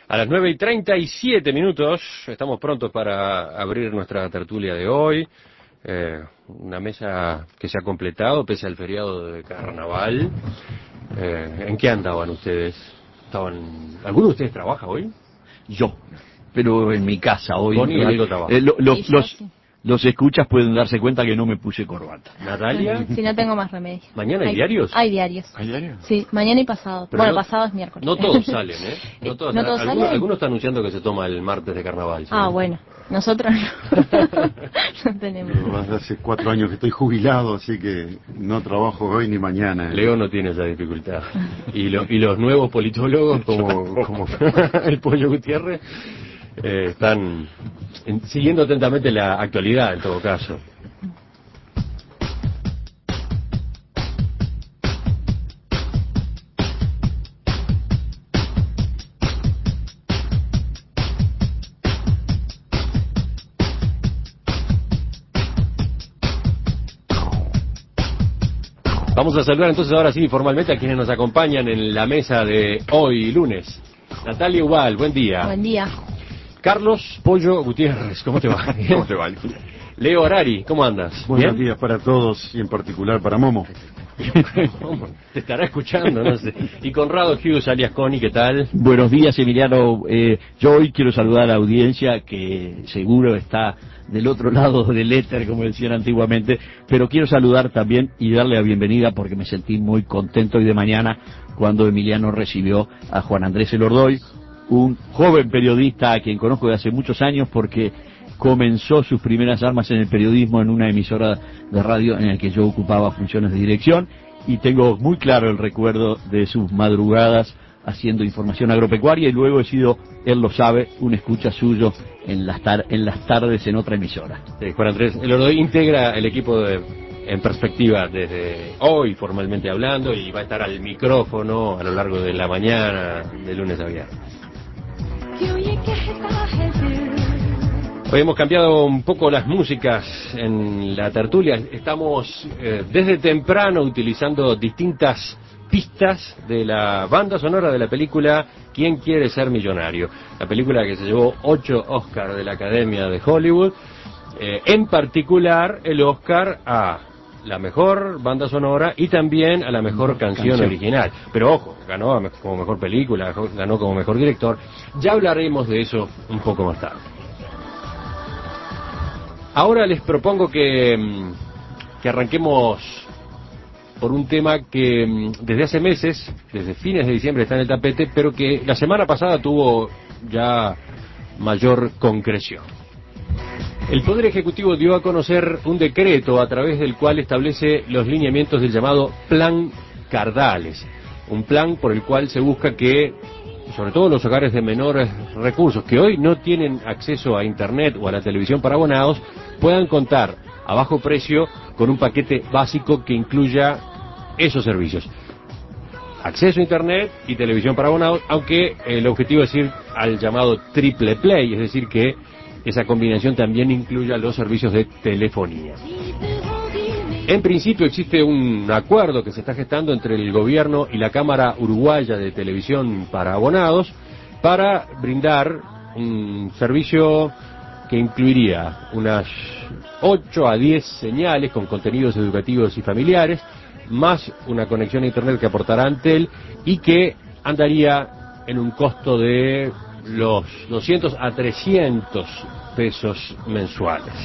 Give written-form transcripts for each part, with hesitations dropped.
A las 9:37 estamos prontos para abrir nuestra tertulia de hoy. Una mesa que se ha completado pese al feriado de carnaval. ¿En qué andaban ustedes? ¿Alguno de ustedes trabaja hoy? Yo, pero en mi casa hoy. Connie algo trabaja. Los escuchas pueden darse cuenta que no me puse corbata. ¿Natalia? Sí, no tengo más remedio. ¿Mañana hay diarios? Hay diarios. ¿Hay diarios? Sí, mañana y pasado. Pero bueno, pasado es miércoles. No todos salen, ¿eh? No todos salen. Algunos están anunciando que se toma el martes de carnaval. ¿Sí? Bueno. Nosotros no tenemos. Hace 4 años que estoy jubilado, así que no trabajo hoy ni mañana. Leo no tiene esa dificultad. Y los nuevos politólogos, como el Pollo Gutiérrez, están siguiendo atentamente la actualidad, en todo caso. Vamos a saludar entonces ahora sí formalmente a quienes nos acompañan en la mesa de hoy, lunes. Natalia Ubal, buen día. Buen día. Carlos Pollo Gutiérrez, ¿cómo te va? ¿Cómo te va? Leo Arari, ¿cómo andas? Buenos días para todos y en particular para Momo. Te estará escuchando, no sé. Y Conrado Hughes, alias Connie, ¿qué tal? Buenos días, Emiliano. Yo hoy quiero saludar a la audiencia que seguro está del otro lado del éter, como decían antiguamente, pero quiero saludar también y darle la bienvenida porque me sentí muy contento hoy de mañana cuando Emiliano recibió a Juan Andrés Elordoy, un joven periodista a quien conozco de hace muchos años porque comenzó sus primeras armas en el periodismo en una emisora de radio en la que yo ocupaba funciones de dirección y tengo muy claro el recuerdo de sus madrugadas haciendo información agropecuaria y luego he sido, él lo sabe, un escucha suyo en las tardes en otra emisora. Juan Andrés Elordoy integra el equipo En Perspectiva desde hoy, formalmente hablando, y va a estar al micrófono a lo largo de la mañana, de lunes a viernes. Hoy hemos cambiado un poco las músicas en la tertulia. Estamos desde temprano utilizando distintas pistas de la banda sonora de la película ¿Quién quiere ser millonario? La película que se llevó 8 Oscars de la Academia de Hollywood. En particular el Oscar a la mejor banda sonora y también a la mejor canción original. Pero ojo, ganó como mejor película, ganó como mejor director. Ya hablaremos de eso un poco más tarde. Ahora les propongo que arranquemos por un tema que desde hace meses, desde fines de diciembre está en el tapete, pero que la semana pasada tuvo ya mayor concreción. El Poder Ejecutivo dio a conocer un decreto a través del cual establece los lineamientos del llamado Plan Cardales, un plan por el cual se busca que, sobre todo los hogares de menores recursos, que hoy no tienen acceso a Internet o a la televisión para abonados, puedan contar a bajo precio con un paquete básico que incluya esos servicios. Acceso a Internet y televisión para abonados, aunque el objetivo es ir al llamado triple play, es decir que esa combinación también incluya los servicios de telefonía. En principio existe un acuerdo que se está gestando entre el gobierno y la Cámara Uruguaya de Televisión para Abonados para brindar un servicio que incluiría unas 8 a 10 señales con contenidos educativos y familiares, más una conexión a Internet que aportará Antel y que andaría en un costo de los 200 a 300 pesos mensuales.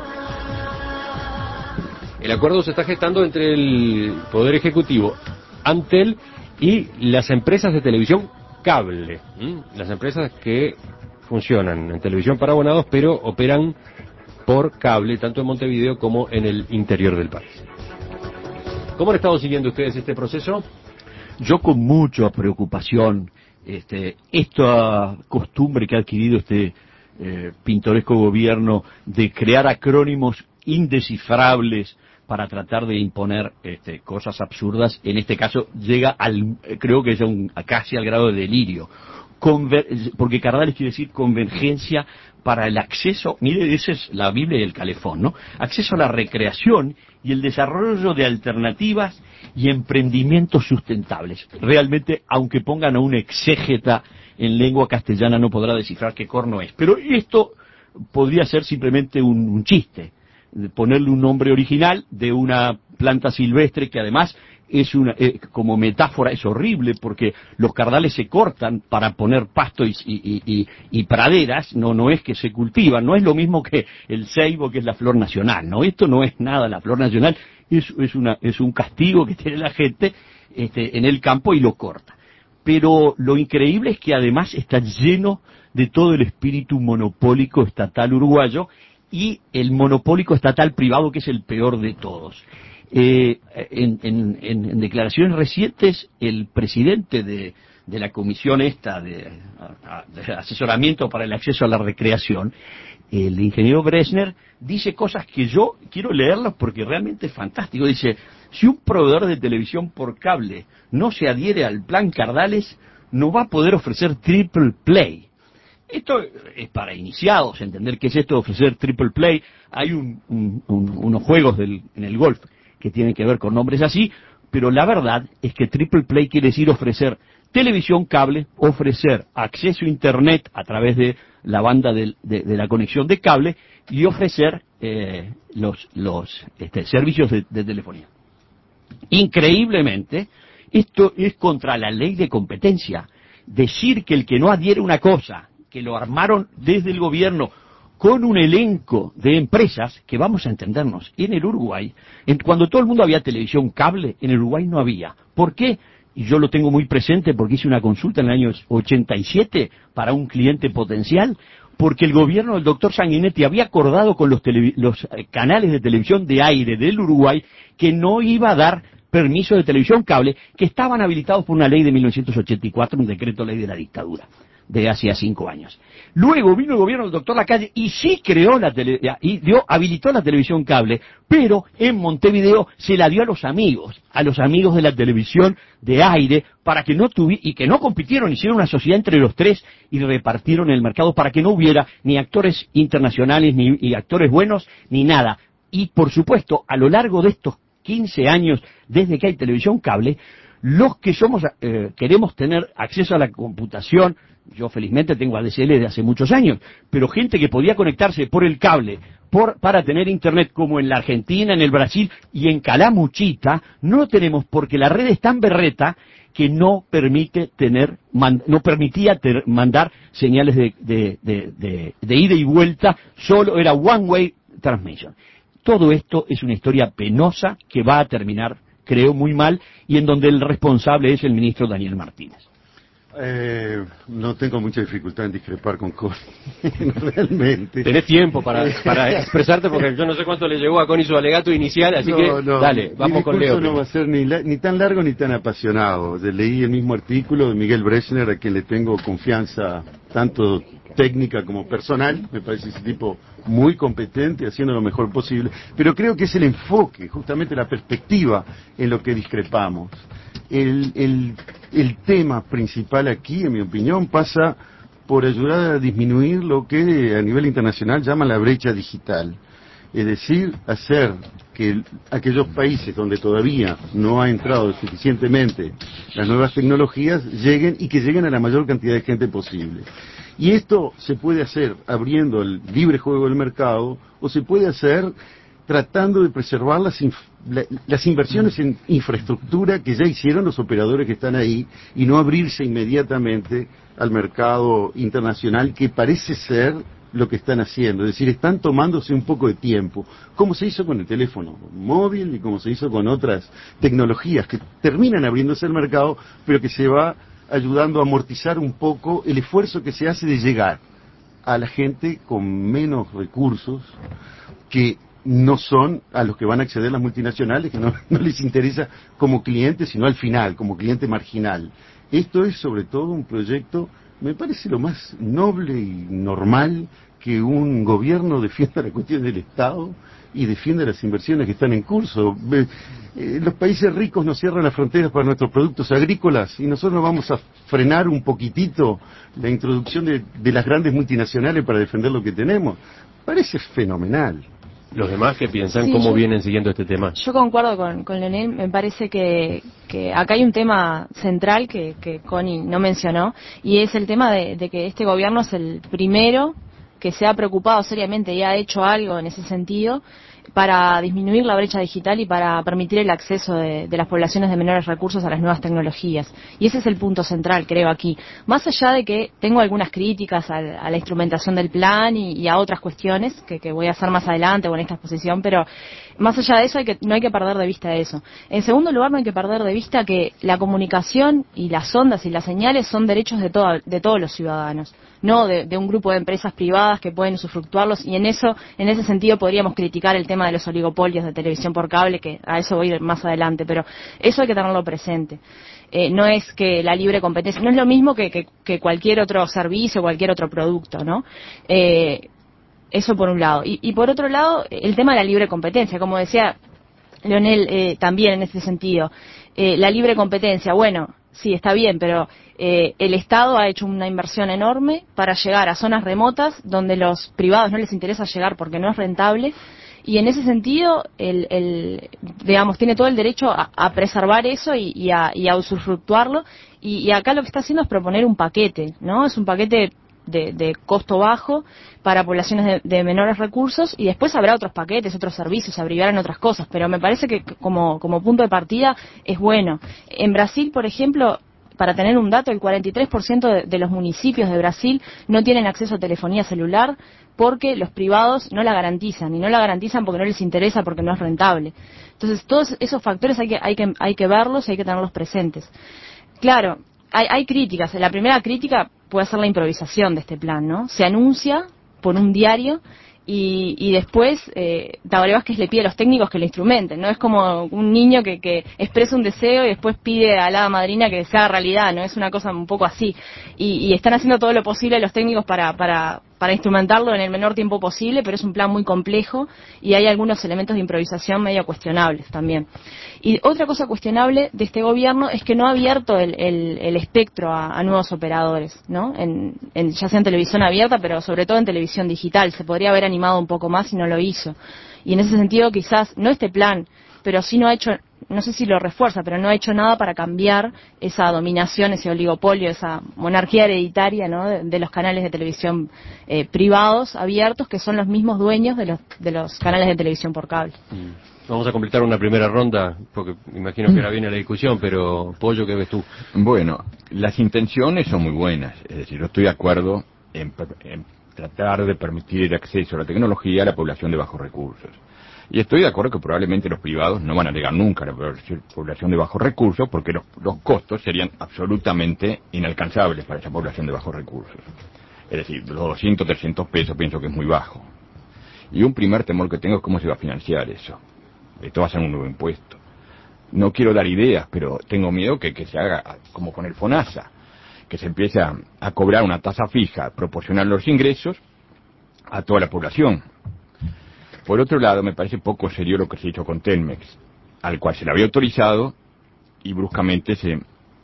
El acuerdo se está gestando entre el Poder Ejecutivo, Antel y las empresas de televisión cable, las empresas que funcionan en televisión para abonados pero operan por cable tanto en Montevideo como en el interior del país. ¿Cómo han estado siguiendo ustedes este proceso? Yo con mucha preocupación, esta costumbre que ha adquirido este pintoresco gobierno de crear acrónimos indescifrables para tratar de imponer cosas absurdas, en este caso llega creo que es casi al grado de delirio. porque Cardales quiere decir convergencia para el acceso, mire, esa es la Biblia y el calefón, ¿no? Acceso a la recreación y el desarrollo de alternativas y emprendimientos sustentables. Realmente, aunque pongan a un exégeta en lengua castellana, no podrá descifrar qué corno es. Pero esto podría ser simplemente un chiste, ponerle un nombre original de una planta silvestre que además es como metáfora es horrible, porque los cardales se cortan para poner pasto y praderas, no es que se cultivan, no es lo mismo que el ceibo, que es la flor nacional, no, esto no es nada la flor nacional, es un castigo que tiene la gente en el campo y lo corta. Pero lo increíble es que además está lleno de todo el espíritu monopólico estatal uruguayo y el monopólico estatal privado, que es el peor de todos. En declaraciones recientes, el presidente de la comisión esta de asesoramiento para el acceso a la recreación, el ingeniero Bresner, dice cosas que yo quiero leerlas porque realmente es fantástico. Dice: si un proveedor de televisión por cable no se adhiere al plan Cardales, no va a poder ofrecer triple play. Esto es para iniciados, entender qué es esto de ofrecer triple play. Hay unos juegos en el golf que tienen que ver con nombres así, pero la verdad es que triple play quiere decir ofrecer televisión cable, ofrecer acceso a internet a través de la banda de la conexión de cable y ofrecer los servicios de telefonía. Increíblemente, esto es contra la ley de competencia. Decir que el que no adhiere a una cosa, que lo armaron desde el gobierno con un elenco de empresas, que vamos a entendernos, en el Uruguay, cuando todo el mundo había televisión cable, en el Uruguay no había. ¿Por qué? Y yo lo tengo muy presente porque hice una consulta en el año 87 para un cliente potencial, porque el gobierno del doctor Sanguinetti había acordado con los canales de televisión de aire del Uruguay que no iba a dar permiso de televisión cable, que estaban habilitados por una ley de 1984, un decreto ley de la dictadura de hace 5 años. Luego vino el gobierno del doctor Lacalle y sí habilitó la televisión cable, pero en Montevideo se la dio a los amigos de la televisión de aire, para que que no compitieron, hicieron una sociedad entre los tres y repartieron el mercado para que no hubiera ni actores internacionales, ni actores buenos, ni nada. Y por supuesto, a lo largo de estos 15 años, desde que hay televisión cable, los que queremos tener acceso a la computación, yo felizmente tengo ADSL de hace muchos años, pero gente que podía conectarse por el cable para tener internet, como en la Argentina, en el Brasil y en Calamuchita, no lo tenemos porque la red es tan berreta que no permitía mandar señales de ida y vuelta, solo era one way transmission. Todo esto es una historia penosa que va a terminar, creo, muy mal, y en donde el responsable es el ministro Daniel Martínez. No tengo mucha dificultad en discrepar con Connie, realmente. Tenés tiempo para expresarte, porque yo no sé cuánto le llegó a Connie su alegato inicial, así dale, vamos con Leo. No va a ser ni tan largo ni tan apasionado. Leí el mismo artículo de Miguel Bresner, a quien le tengo confianza tanto técnica como personal. Me parece ese tipo muy competente, haciendo lo mejor posible, pero creo que es el enfoque, justamente la perspectiva en lo que discrepamos. El tema principal aquí, en mi opinión, pasa por ayudar a disminuir lo que a nivel internacional llaman la brecha digital. Es decir, hacer que aquellos países donde todavía no ha entrado suficientemente las nuevas tecnologías lleguen, y que lleguen a la mayor cantidad de gente posible. Y esto se puede hacer abriendo el libre juego del mercado, o se puede hacer tratando de preservar las inversiones en infraestructura que ya hicieron los operadores que están ahí, y no abrirse inmediatamente al mercado internacional, que parece ser lo que están haciendo. Es decir, están tomándose un poco de tiempo, como se hizo con el teléfono móvil y como se hizo con otras tecnologías que terminan abriéndose al mercado, pero que se va ayudando a amortizar un poco el esfuerzo que se hace de llegar a la gente con menos recursos, que no son a los que van a acceder las multinacionales, que no les interesa como cliente, sino al final, como cliente marginal. Esto es sobre todo un proyecto me parece lo más noble y normal que un gobierno defienda la cuestión del Estado y defienda las inversiones que están en curso. Los países ricos nos cierran las fronteras para nuestros productos agrícolas y nosotros nos vamos a frenar un poquitito la introducción de las grandes multinacionales para defender lo que tenemos. Parece fenomenal. Los demás que piensan Sí, cómo vienen siguiendo este tema. Yo concuerdo con Leonel, me parece que acá hay un tema central que Connie no mencionó, y es el tema de que este gobierno es el primero que se ha preocupado seriamente y ha hecho algo en ese sentido para disminuir la brecha digital y para permitir el acceso de las poblaciones de menores recursos a las nuevas tecnologías. Y ese es el punto central, creo, aquí. Más allá de que tengo algunas críticas a la instrumentación del plan y a otras cuestiones que voy a hacer más adelante o en esta exposición, pero más allá de eso no hay que perder de vista eso. En segundo lugar, no hay que perder de vista que la comunicación y las ondas y las señales son derechos de todos los ciudadanos, no de un grupo de empresas privadas que pueden usufructuarlos, y en ese sentido podríamos criticar el tema de los oligopolios de televisión por cable, que a eso voy a ir más adelante, pero eso hay que tenerlo presente. No es que la libre competencia, no es lo mismo que cualquier otro servicio, cualquier otro producto, ¿no? Eso por un lado. Y por otro lado, el tema de la libre competencia, como decía Leonel, también en este sentido. La libre competencia, bueno, sí, está bien, pero el Estado ha hecho una inversión enorme para llegar a zonas remotas donde los privados no les interesa llegar porque no es rentable, y en ese sentido, digamos, tiene todo el derecho a preservar eso y a usufructuarlo, y acá lo que está haciendo es proponer un paquete, ¿no? Es un paquete de costo bajo para poblaciones de menores recursos, y después habrá otros paquetes, otros servicios, se abreviarán otras cosas, pero me parece que como punto de partida es bueno. En Brasil, por ejemplo, para tener un dato, el 43% de los municipios de Brasil no tienen acceso a telefonía celular porque los privados no la garantizan, y no la garantizan porque no les interesa, porque no es rentable. Entonces, todos esos factores hay que verlos y hay que tenerlos presentes. Claro, hay críticas. La primera crítica puede ser la improvisación de este plan, ¿no? Se anuncia por un diario y después Tabaré Vázquez le pide a los técnicos que lo instrumenten, ¿no? Es como un niño que expresa un deseo y después pide a la hada madrina que se haga realidad, ¿no? Es una cosa un poco así. Y están haciendo todo lo posible los técnicos para instrumentarlo en el menor tiempo posible, pero es un plan muy complejo y hay algunos elementos de improvisación medio cuestionables también. Y otra cosa cuestionable de este gobierno es que no ha abierto el espectro a nuevos operadores, ¿no? Ya sea en televisión abierta, pero sobre todo en televisión digital. Se podría haber animado un poco más y no lo hizo. Y en ese sentido, quizás, no este plan, pero sí no ha hecho, no sé si lo refuerza, pero no ha hecho nada para cambiar esa dominación, ese oligopolio, esa monarquía hereditaria, ¿no? de los canales de televisión privados, abiertos, que son los mismos dueños de los canales de televisión por cable. Vamos a completar una primera ronda, porque me imagino que ahora viene la discusión, pero Pollo, ¿qué ves tú? Bueno, las intenciones son muy buenas, es decir, yo estoy de acuerdo en tratar de permitir el acceso a la tecnología a la población de bajos recursos. Y estoy de acuerdo que probablemente los privados no van a llegar nunca a la población de bajos recursos, porque los costos serían absolutamente inalcanzables para esa población de bajos recursos. Es decir, los 200, 300 pesos pienso que es muy bajo. Y un primer temor que tengo es cómo se va a financiar eso. Esto va a ser un nuevo impuesto. No quiero dar ideas, pero tengo miedo que se haga como con el FONASA, que se empiece a cobrar una tasa fija proporcional a los ingresos a toda la población. Por otro lado, me parece poco serio lo que se hizo con Telmex, al cual se le había autorizado y bruscamente se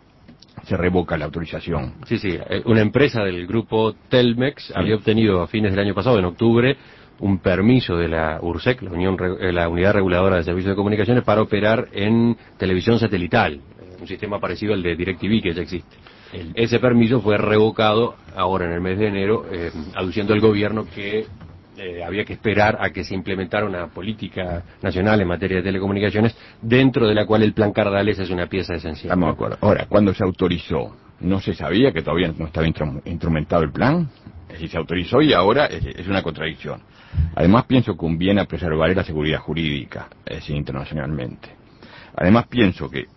revoca la autorización. Sí, una empresa del grupo Telmex había obtenido a fines del año pasado, en octubre, un permiso de la URSEC, la Unidad Reguladora de Servicios de Comunicaciones, para operar en televisión satelital, un sistema parecido al de DirecTV que ya existe. Ese permiso fue revocado ahora en el mes de enero, aduciendo el gobierno que había que esperar a que se implementara una política nacional en materia de telecomunicaciones, dentro de la cual el plan Cardales es una pieza esencial. Estamos de acuerdo. Ahora, cuando se autorizó, ¿no se sabía que todavía no estaba instrumentado el plan? Es decir, se autorizó y ahora es una contradicción. Además, pienso que conviene a preservar la seguridad jurídica, es decir, internacionalmente. Además, pienso que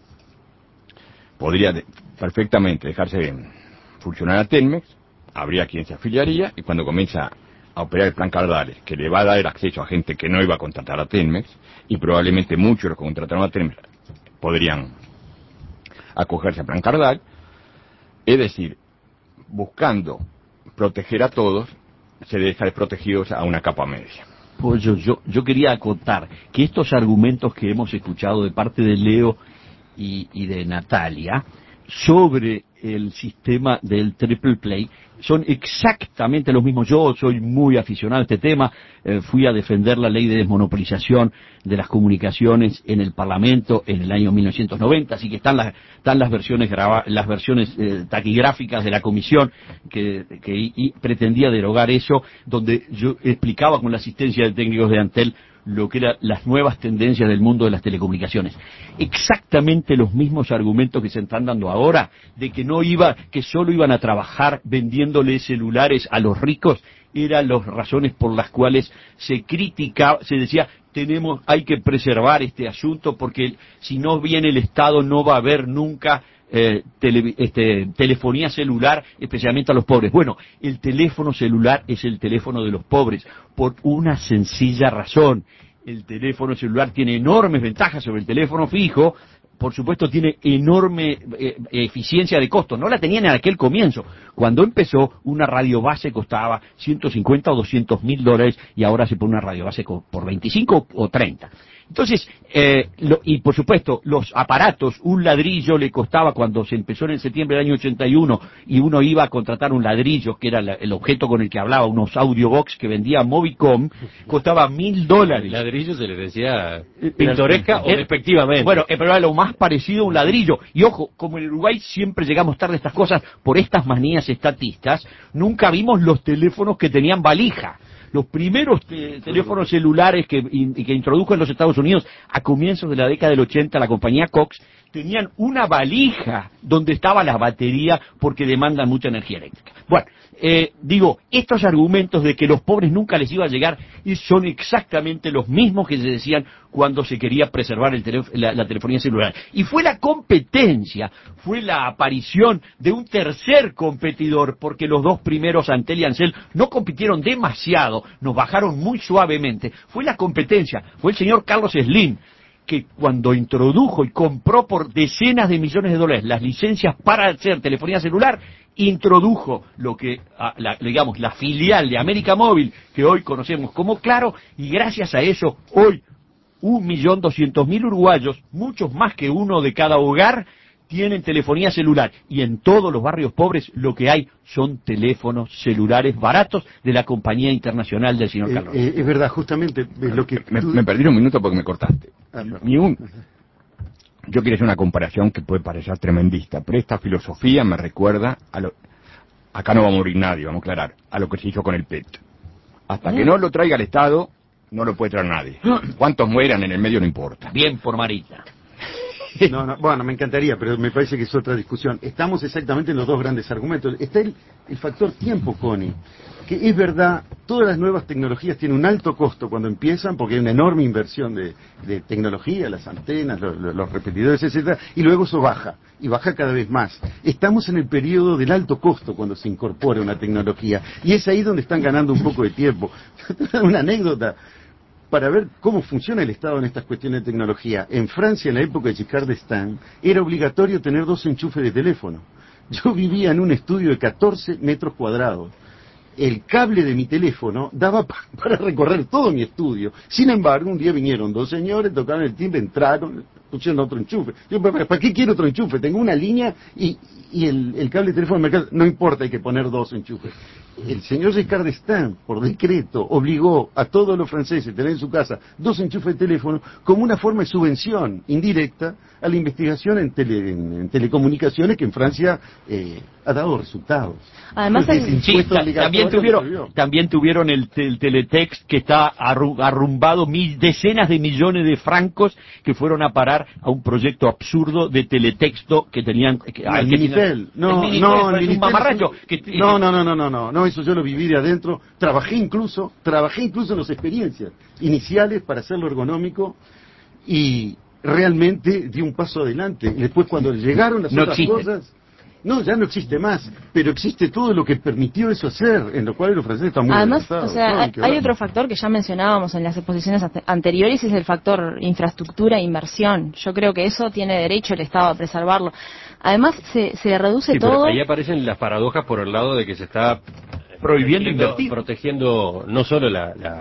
podría perfectamente dejarse funcionar a Telmex, habría quien se afiliaría, y cuando comienza a operar el plan Cardales, que le va a dar acceso a gente que no iba a contratar a Telmex, y probablemente muchos de los que contrataron a Telmex podrían acogerse al plan Cardal, es decir, buscando proteger a todos, se deja desprotegidos a una capa media. Pues yo quería acotar que estos argumentos que hemos escuchado de parte de Leo y de Natalia sobre el sistema del triple play son exactamente los mismos. Yo soy muy aficionado a este tema, fui a defender la ley de desmonopolización de las comunicaciones en el Parlamento en el año 1990, así que están las versiones taquigráficas de la comisión que pretendía derogar eso, donde yo explicaba con la asistencia de técnicos de Antel lo que eran las nuevas tendencias del mundo de las telecomunicaciones. Exactamente los mismos argumentos que se están dando ahora, de que solo iban a trabajar vendiéndole celulares a los ricos, eran las razones por las cuales se criticaba, se decía, hay que preservar este asunto porque si no viene el Estado no va a haber nunca telefonía celular, especialmente a los pobres. Bueno, el teléfono celular es el teléfono de los pobres, por una sencilla razón. El teléfono celular tiene enormes ventajas sobre el teléfono fijo, por supuesto tiene enorme eficiencia de costo, no la tenían en aquel comienzo. Cuando empezó, una radio base costaba 150 o 200 mil dólares y ahora se pone una radio base por 25 o 30. Entonces, y por supuesto, los aparatos, un ladrillo le costaba, cuando se empezó en el septiembre del año 81, y uno iba a contratar un ladrillo, que era el objeto con el que hablaba, unos audiobox que vendía Movicom, costaba $1,000. Ladrillo se le decía pintoresca o despectivamente. Bueno, pero era lo más parecido a un ladrillo. Y ojo, como en Uruguay siempre llegamos tarde a estas cosas por estas manías estatistas, nunca vimos los teléfonos que tenían valija. Los primeros teléfonos celulares que introdujo en los Estados Unidos a comienzos de la década del 80 la compañía Cox tenían una valija donde estaba la batería porque demandan mucha energía eléctrica. Bueno, estos argumentos de que los pobres nunca les iba a llegar son exactamente los mismos que se decían cuando se quería preservar la telefonía celular. Y fue la competencia, fue la aparición de un tercer competidor, porque los dos primeros, Antel y Ancel, no compitieron demasiado, nos bajaron muy suavemente. Fue la competencia, fue el señor Carlos Slim, que cuando introdujo y compró por decenas de millones de dólares las licencias para hacer telefonía celular, introdujo lo que, la filial de América Móvil, que hoy conocemos como Claro, y gracias a eso, hoy 1.200.000 uruguayos, muchos más que uno de cada hogar, tienen telefonía celular. Y en todos los barrios pobres lo que hay son teléfonos celulares baratos de la compañía internacional del señor Carlos. Es verdad, justamente lo que... Me perdí un minuto porque me cortaste. Yo quiero hacer una comparación que puede parecer tremendista, pero esta filosofía me recuerda acá no va a morir nadie, vamos a aclarar, a lo que se hizo con el PET. Hasta que no lo traiga el Estado, no lo puede traer nadie. Cuántos mueran en el medio no importa. Bien por Marita. No, bueno, me encantaría, pero me parece que es otra discusión. Estamos exactamente en los dos grandes argumentos. Está el factor tiempo, Connie, que es verdad, todas las nuevas tecnologías tienen un alto costo cuando empiezan, porque hay una enorme inversión de tecnología, las antenas, los repetidores, etcétera, y luego eso baja, y baja cada vez más. Estamos en el periodo del alto costo cuando se incorpora una tecnología, y es ahí donde están ganando un poco de tiempo. Una anécdota para ver cómo funciona el Estado en estas cuestiones de tecnología. En Francia, en la época de Giscard d'Estaing, era obligatorio tener 2 enchufes de teléfono. Yo vivía en un estudio de 14 metros cuadrados. El cable de mi teléfono daba para recorrer todo mi estudio. Sin embargo, un día vinieron 2 señores, tocaron el timbre, entraron, pusieron otro enchufe. Yo, ¿para qué quiero otro enchufe? Tengo una línea y el cable de teléfono de mercado, no importa, hay que poner 2 enchufes. El señor Giscard d'Estaing, por decreto, obligó a todos los franceses a tener en su casa 2 enchufes de teléfono como una forma de subvención indirecta a la investigación en telecomunicaciones que en Francia ha dado resultados. Además, también tuvieron el teletext que está arrumbado decenas de millones de francos que fueron a parar a un proyecto absurdo de teletexto que tenían... el Minitel. No, eso yo lo viví de adentro. Trabajé incluso en las experiencias iniciales para hacerlo ergonómico y realmente di un paso adelante. Y después cuando llegaron las otras cosas... No, ya no existe más, pero existe todo lo que permitió eso hacer, en lo cual los franceses están muy adelantados. Además, hay otro factor que ya mencionábamos en las exposiciones anteriores, y es el factor infraestructura e inversión. Yo creo que eso tiene derecho el Estado a preservarlo. Además, se reduce Sí, todo. pero ahí aparecen las paradojas por el lado de que se está Prohibiendo invertir. protegiendo no solo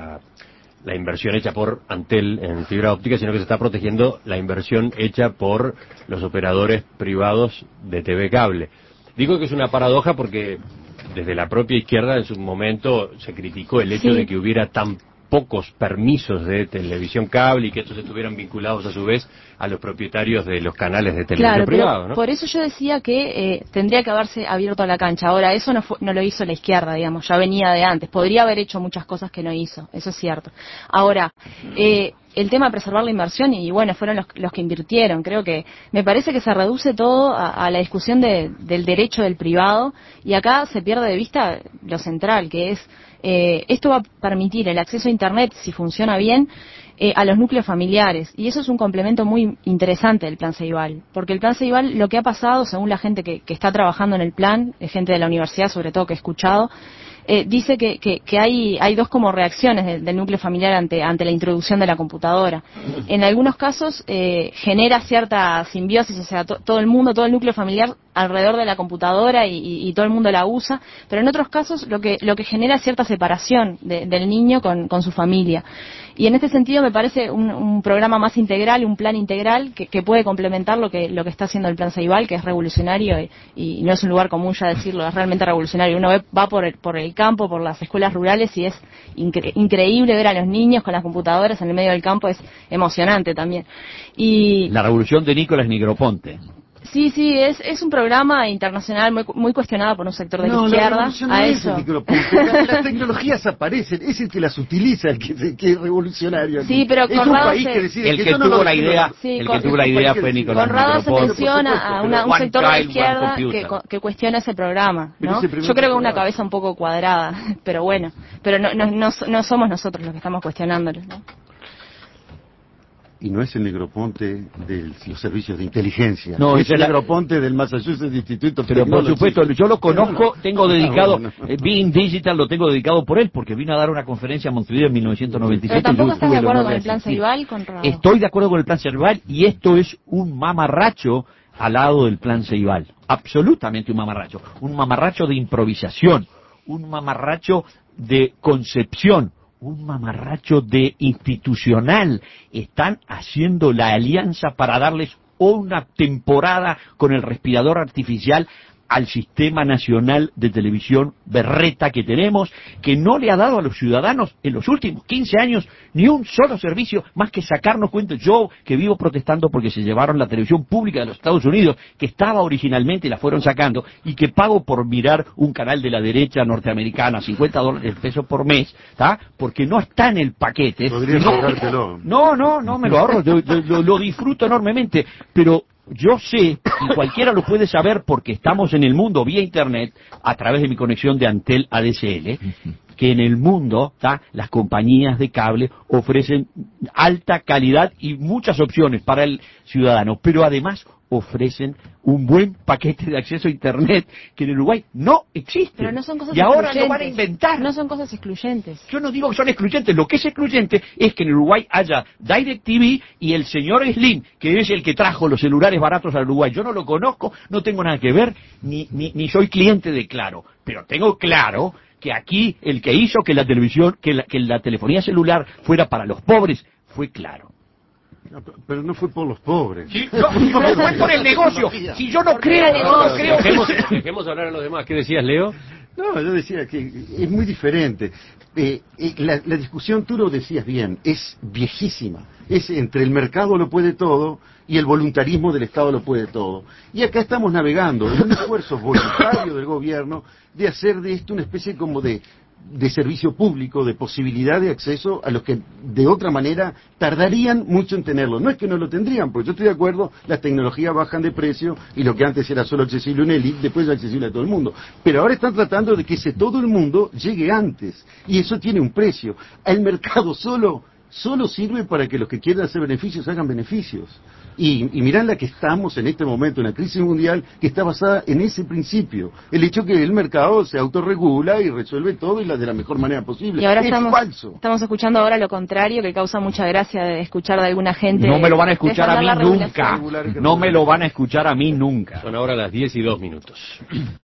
la inversión hecha por Antel en fibra óptica, sino que se está protegiendo la inversión hecha por los operadores privados de TV cable. Digo que es una paradoja porque desde la propia izquierda en su momento se criticó el hecho Sí. de que hubiera tan pocos permisos de televisión cable y que estos estuvieran vinculados a su vez a los propietarios de los canales de televisión Claro, privado, pero ¿no? por eso yo decía que tendría que haberse abierto la cancha. Ahora, eso no lo hizo la izquierda, digamos, ya venía de antes. Podría haber hecho muchas cosas que no hizo, eso es cierto. Ahora, el tema de preservar la inversión, y bueno, fueron los que invirtieron. Creo que me parece que se reduce todo a la discusión del derecho del privado, y acá se pierde de vista lo central, que es esto va a permitir el acceso a Internet, si funciona bien, a los núcleos familiares, y eso es un complemento muy interesante del Plan Ceibal, porque el Plan Ceibal, lo que ha pasado, según la gente que está trabajando en el plan, gente de la universidad sobre todo que he escuchado, dice que hay dos como reacciones del núcleo familiar ante la introducción de la computadora. En algunos casos genera cierta simbiosis, o sea, todo el mundo, todo el núcleo familiar alrededor de la computadora y todo el mundo la usa, pero en otros casos lo que genera es cierta separación del niño con su familia. Y en este sentido me parece un programa más integral, un plan integral que puede complementar lo que está haciendo el Plan Ceibal, que es revolucionario y no es un lugar común ya decirlo, es realmente revolucionario. Uno va por el campo, por las escuelas rurales, y es increíble ver a los niños con las computadoras en el medio del campo, es emocionante también. Y La revolución de Nicolás Negroponte. sí, es un programa internacional muy cuestionado por un sector de la izquierda. La revolución no A es eso. el micropunto. Las tecnologías aparecen, es el que las utiliza el que es revolucionario. Sí, pero es un Conrado país que decide El que yo no tuvo lo la decido, idea, no. Sí, el con- que tuvo la idea fue Nicolás Conrado hace Negroponte. mención a un One sector de la child, one izquierda computer. que cuestiona ese programa, Pero ¿no? ese primer Yo creo que una programa. cabeza un poco cuadrada, pero bueno, pero no somos nosotros los que estamos cuestionándolo, ¿no? Y no es el Negroponte de los servicios de inteligencia. No, es ese el era- Negroponte del Massachusetts Institute of Pero por Technology. supuesto, yo lo conozco, tengo dedicado, Bueno. Being Digital lo tengo dedicado por él, porque vino a dar una conferencia en Montevideo en 1997. Pero tampoco yo estás tuve de el acuerdo honor con de el Plan asistir. Ceibal, Conrado. Estoy de acuerdo con el Plan Ceibal, y esto es un mamarracho al lado del Plan Ceibal. Absolutamente un mamarracho de improvisación, un mamarracho de concepción, un mamarracho de institucional. Están haciendo la alianza para darles una temporada con el respirador artificial al sistema nacional de televisión berreta que tenemos, que no le ha dado a los ciudadanos en los últimos 15 años ni un solo servicio más que sacarnos cuenta. Yo, que vivo protestando porque se llevaron la televisión pública de los Estados Unidos, que estaba originalmente y la fueron sacando, y que pago por mirar un canal de la derecha norteamericana, $50 pesos por mes, ¿tá? Porque no está en el paquete. Podrías ahorrártelo. No me lo ahorro, lo disfruto enormemente, pero yo sé, y cualquiera lo puede saber porque estamos en el mundo vía internet, a través de mi conexión de Antel ADSL, que en el mundo las compañías de cable ofrecen alta calidad y muchas opciones para el ciudadano, pero además ofrecen un buen paquete de acceso a internet que en Uruguay no existe. Pero no son cosas y ahora excluyentes. lo van a inventar. No son cosas excluyentes. Yo no digo que son excluyentes, lo que es excluyente es que en Uruguay haya DirecTV y el señor Slim, que es el que trajo los celulares baratos al Uruguay. Yo no lo conozco, no tengo nada que ver, ni soy cliente de Claro, pero tengo claro que aquí el que hizo que la televisión, que la telefonía celular fuera para los pobres, fue Claro. No, pero no fue por los pobres. Sí, no fue por el negocio. Si yo no creo, Dejemos hablar a los demás. ¿Qué decías, Leo? No, yo decía que es muy diferente. La discusión, tú lo decías bien, es viejísima. Es entre el mercado lo puede todo y el voluntarismo del Estado lo puede todo. Y acá estamos navegando en un esfuerzo voluntario del gobierno de hacer de esto una especie como de servicio público, de posibilidad de acceso a los que de otra manera tardarían mucho en tenerlo. No es que no lo tendrían, porque yo estoy de acuerdo, las tecnologías bajan de precio y lo que antes era solo accesible a una élite, después es accesible a todo el mundo. Pero ahora están tratando de que todo el mundo llegue antes, y eso tiene un precio. El mercado solo solo sirve para que los que quieren hacer beneficios hagan beneficios. Y mirá en la que estamos en este momento, una crisis mundial que está basada en ese principio. El hecho que el mercado se autorregula y resuelve todo de la mejor manera posible. Y ahora es falso. Estamos escuchando ahora lo contrario, que causa mucha gracia de escuchar de alguna gente. No me lo van a escuchar a mí defender la nunca. regulación. No me lo van a escuchar a mí nunca. Son ahora las 10:02.